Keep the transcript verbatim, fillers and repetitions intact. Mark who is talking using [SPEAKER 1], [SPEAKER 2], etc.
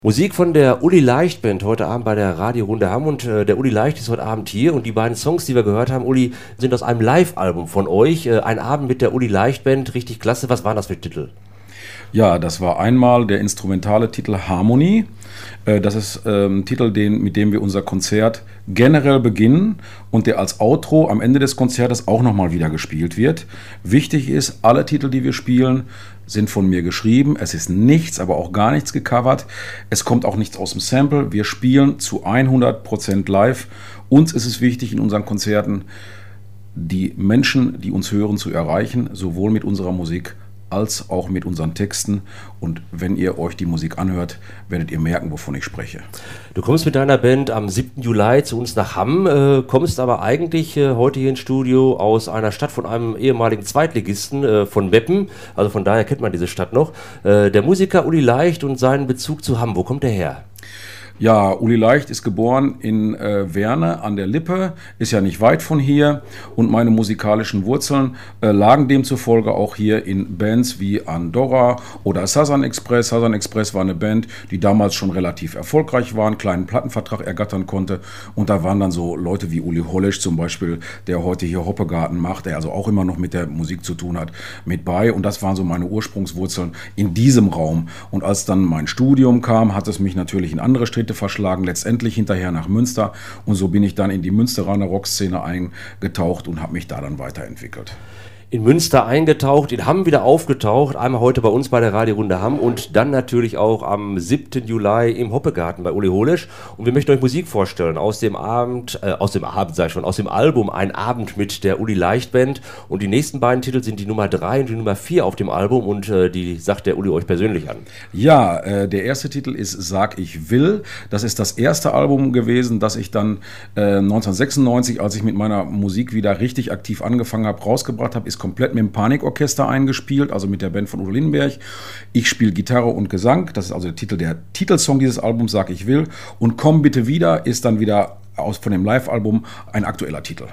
[SPEAKER 1] Musik von der Uli Leicht Band heute Abend bei der Radiorunde Hamm und äh, der Uli Leicht ist heute Abend hier und die beiden Songs, die wir gehört haben, Uli, sind aus einem Live-Album von euch. Äh, ein Abend mit der Uli Leicht Band, richtig klasse. Was waren das für Titel?
[SPEAKER 2] Ja, das war einmal der instrumentale Titel Harmony. Äh, das ist ähm, ein Titel, den, mit dem wir unser Konzert generell beginnen und der als Outro am Ende des Konzertes auch nochmal wieder gespielt wird. Wichtig ist, alle Titel, die wir spielen, sind von mir geschrieben. Es ist nichts, aber auch gar nichts gecovert. Es kommt auch nichts aus dem Sample. Wir spielen zu hundert Prozent live. Uns ist es wichtig in unseren Konzerten, die Menschen, die uns hören, zu erreichen, sowohl mit unserer Musik als auch mit unseren Texten. Und wenn ihr euch die Musik anhört, werdet ihr merken, wovon ich spreche.
[SPEAKER 1] Du kommst mit deiner Band am siebten Juli zu uns nach Hamm, äh, kommst aber eigentlich äh, heute hier ins Studio aus einer Stadt von einem ehemaligen Zweitligisten äh, von Meppen. Also von daher kennt man diese Stadt noch. Äh, der Musiker Uli Leicht und seinen Bezug zu Hamm, wo kommt der her?
[SPEAKER 2] Ja, Uli Leicht ist geboren in äh, Werne an der Lippe, ist ja nicht weit von hier und meine musikalischen Wurzeln äh, lagen demzufolge auch hier in Bands wie Andorra oder Southern Express. Southern Express war eine Band, die damals schon relativ erfolgreich war, einen kleinen Plattenvertrag ergattern konnte und da waren dann so Leute wie Uli Hollesch zum Beispiel, der heute hier Hoppegarten macht, der also auch immer noch mit der Musik zu tun hat, mit bei und das waren so meine Ursprungswurzeln in diesem Raum und als dann mein Studium kam, hat es mich natürlich in andere Städte verschlagen, letztendlich hinterher nach Münster und so bin ich dann in die Münsteraner Rockszene eingetaucht und habe mich da dann weiterentwickelt.
[SPEAKER 1] In Münster eingetaucht, in Hamm wieder aufgetaucht, einmal heute bei uns bei der Radiorunde Hamm und dann natürlich auch am siebten Juli im Hoppegarten bei Uli Hollesch. Und wir möchten euch Musik vorstellen aus dem Abend, äh, aus dem Abend sag ich schon, aus dem Album Ein Abend mit der Uli Leicht Band. Und die nächsten beiden Titel sind die Nummer drei und die Nummer vier auf dem Album und äh, die sagt der Uli euch persönlich an.
[SPEAKER 2] Ja, äh, der erste Titel ist Sag ich will. Das ist das erste Album gewesen, das ich dann äh, neunzehnhundertsechsundneunzig, als ich mit meiner Musik wieder richtig aktiv angefangen habe, rausgebracht habe, ist komplett mit dem Panikorchester eingespielt, also mit der Band von Udo Lindenberg. Ich spiele Gitarre und Gesang, das ist also der Titel, der Titelsong dieses Albums, Sag ich will. Und Komm bitte wieder ist dann wieder aus, von dem Live-Album ein aktueller Titel.